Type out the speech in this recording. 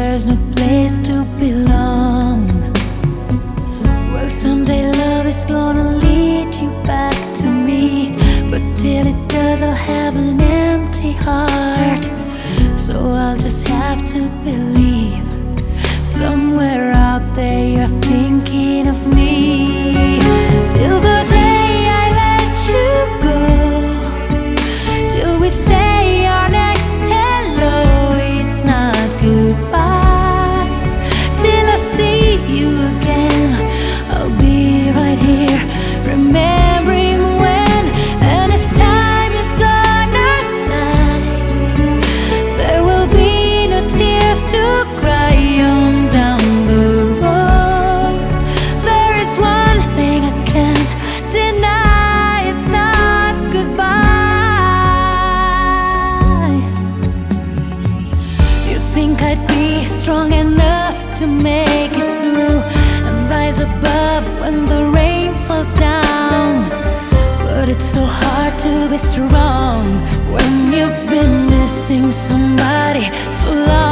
there's no place to belong. Well, someday love is gonna lead you back to me, but till it does I'll have an empty heart. So I'll just have to believe somewhere out there you're thinking of me. Till the day I let you go, till we say our next hello, it's not goodbye. Till I see you again, I'll be right here, remembering when. And if time is on our side, there will be no tears to cry on down the road. There is one thing I can't deny, it's not goodbye. You think I'd be strong enough to make it through and rise above when the rain falls down, but it's so hard to be strong when you've been missing somebody so long.